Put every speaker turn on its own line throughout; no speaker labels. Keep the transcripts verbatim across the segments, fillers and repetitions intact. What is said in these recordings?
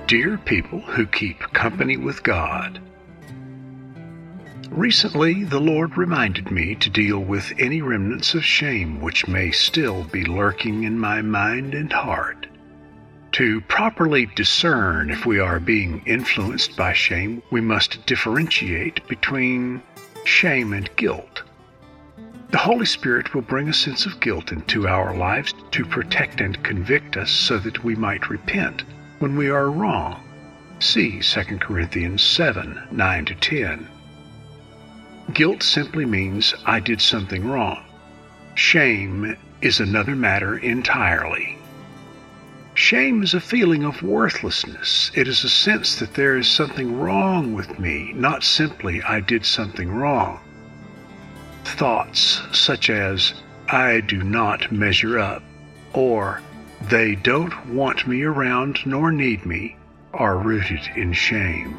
Dear people who keep company with God, recently the Lord reminded me to deal with any remnants of shame which may still be lurking in my mind and heart. To properly discern if we are being influenced by shame, we must differentiate between shame and guilt. The Holy Spirit will bring a sense of guilt into our lives to protect and convict us so that we might repent when we are wrong. See Second Corinthians seven, nine to ten. Guilt simply means I did something wrong. Shame is another matter entirely. Shame is a feeling of worthlessness. It is a sense that there is something wrong with me, not simply I did something wrong. Thoughts such as, I do not measure up, or they don't want me around nor need me, are rooted in shame.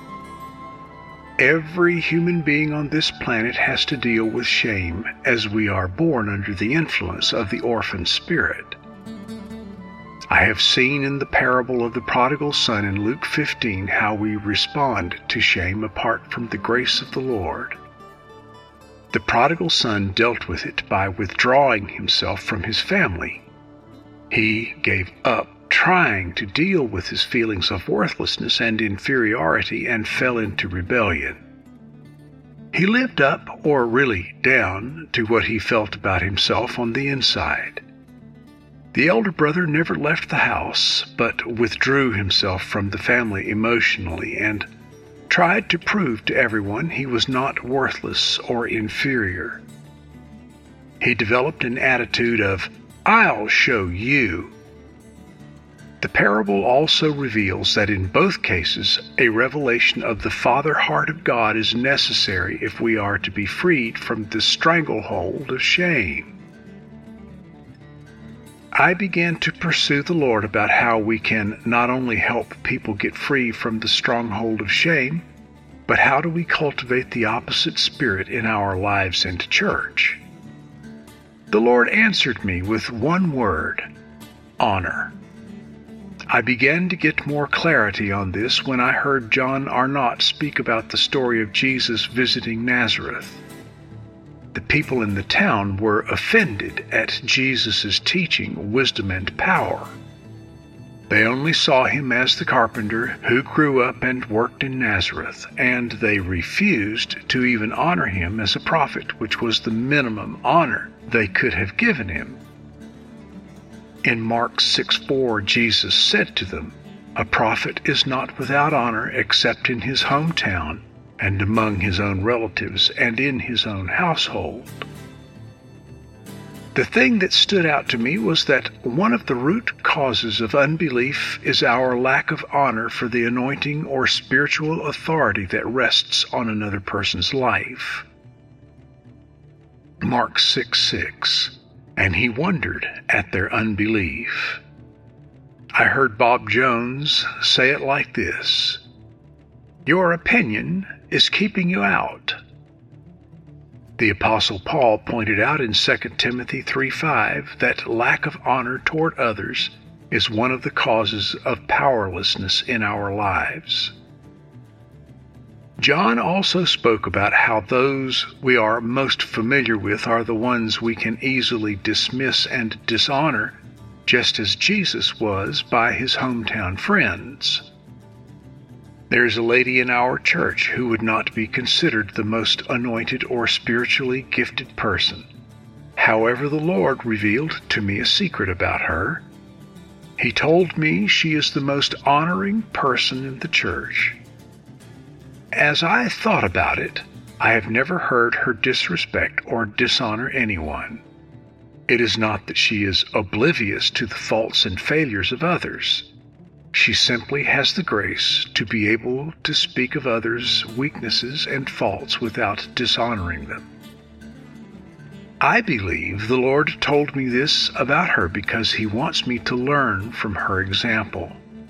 Every human being on this planet has to deal with shame, as we are born under the influence of the orphan spirit. I have seen in the parable of the prodigal son in Luke fifteen how we respond to shame apart from the grace of the Lord. The prodigal son dealt with it by withdrawing himself from his family. He gave up trying to deal with his feelings of worthlessness and inferiority and fell into rebellion. He lived up, or really down, to what he felt about himself on the inside. The elder brother never left the house, but withdrew himself from the family emotionally and tried to prove to everyone he was not worthless or inferior. He developed an attitude of, I'll show you. The parable also reveals that in both cases, a revelation of the Father heart of God is necessary if we are to be freed from the stranglehold of shame. I began to pursue the Lord about how we can not only help people get free from the stronghold of shame, but how do we cultivate the opposite spirit in our lives and church? The Lord answered me with one word, honor. I began to get more clarity on this when I heard John Arnott speak about the story of Jesus visiting Nazareth. The people in the town were offended at Jesus' teaching, wisdom, and power. They only saw him as the carpenter who grew up and worked in Nazareth, and they refused to even honor him as a prophet, which was the minimum honor they could have given him. In Mark six four, Jesus said to them, A prophet is not without honor except in his hometown, and among his own relatives, and in his own household. The thing that stood out to me was that one of the root causes of unbelief is our lack of honor for the anointing or spiritual authority that rests on another person's life. Mark six six, and he wondered at their unbelief. I heard Bob Jones say it like this, Your opinion is keeping you out. The Apostle Paul pointed out in Second Timothy three five that lack of honor toward others is one of the causes of powerlessness in our lives. John also spoke about how those we are most familiar with are the ones we can easily dismiss and dishonor, just as Jesus was by his hometown friends. There's a lady in our church who would not be considered the most anointed or spiritually gifted person. However, the Lord revealed to me a secret about her. He told me she is the most honoring person in the church. As I thought about it, I have never heard her disrespect or dishonor anyone. It is not that she is oblivious to the faults and failures of others. She simply has the grace to be able to speak of others' weaknesses and faults without dishonoring them. I believe the Lord told me this about her because he wants me to learn from her example.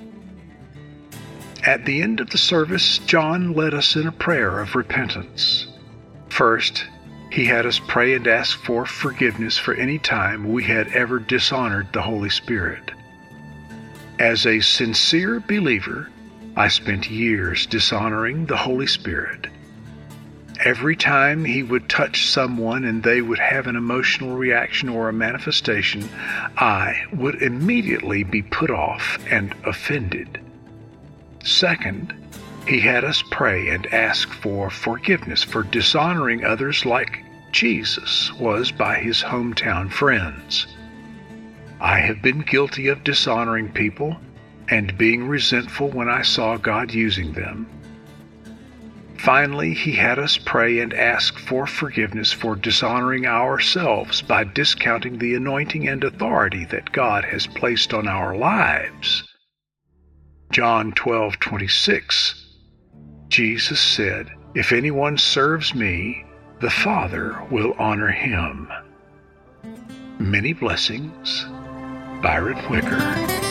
At the end of the service, John led us in a prayer of repentance. First, he had us pray and ask for forgiveness for any time we had ever dishonored the Holy Spirit. As a sincere believer, I spent years dishonoring the Holy Spirit. Every time he would touch someone and they would have an emotional reaction or a manifestation, I would immediately be put off and offended. Second, he had us pray and ask for forgiveness for dishonoring others like Jesus was by his hometown friends. I have been guilty of dishonoring people and being resentful when I saw God using them. Finally, he had us pray and ask for forgiveness for dishonoring ourselves by discounting the anointing and authority that God has placed on our lives. John twelve twenty-six, Jesus said, "If anyone serves me, the Father will honor him." Many blessings. Byron Wicker.